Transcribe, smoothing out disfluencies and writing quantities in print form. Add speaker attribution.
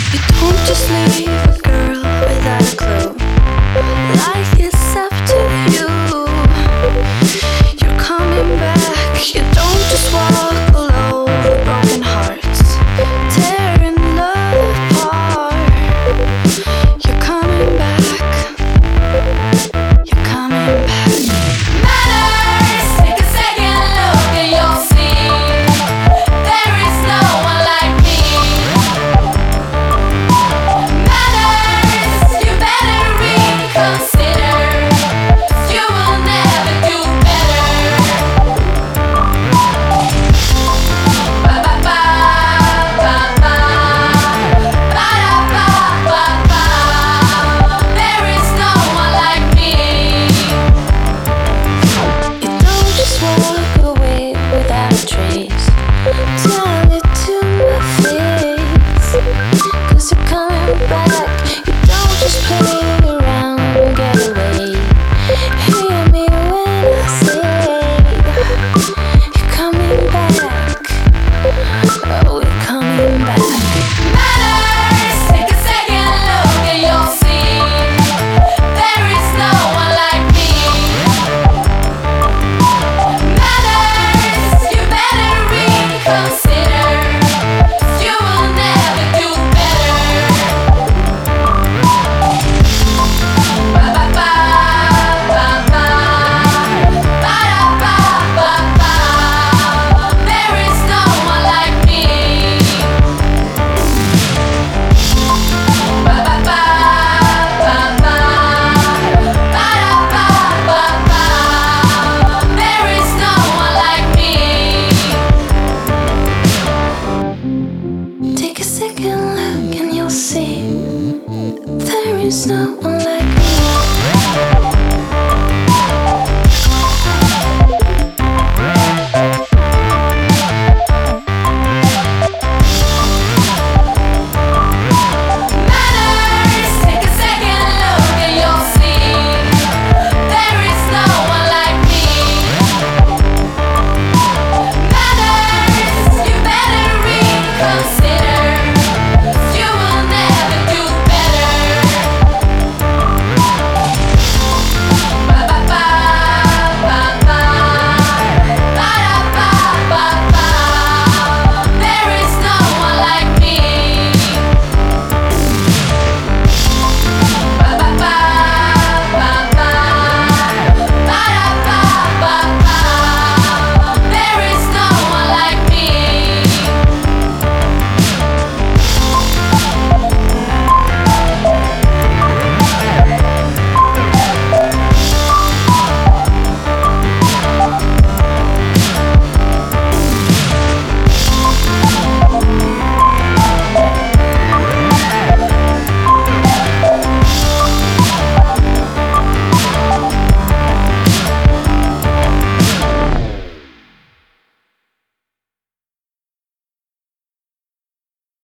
Speaker 1: You don't just leave a girl without a clue. Life is up to you. You're coming back. You don't just walk alone. Broken hearts tearing love apart. You're coming back. You're coming back.
Speaker 2: Matters. Take a second look and you'll see there is no one like me. Matters. You better reconsider. You will never do better. Ba ba ba ba ba ba ba ba ba. There is no one like me.
Speaker 1: You don't just walk away without a trace. Tell it to my face. 'Cause you're coming back. You don't just play around and get away. Hear me when I say you're coming back. Oh, you're coming back.
Speaker 2: Matters. Take a second look and you'll see there is no one like me. Matters. You better reconsider. You will never do better. Ba ba ba ba ba ba ba ba ba. There is no one like me. Ba ba ba ba ba ba ba ba. There is no one like me.
Speaker 1: Take a second look and you'll see there is no one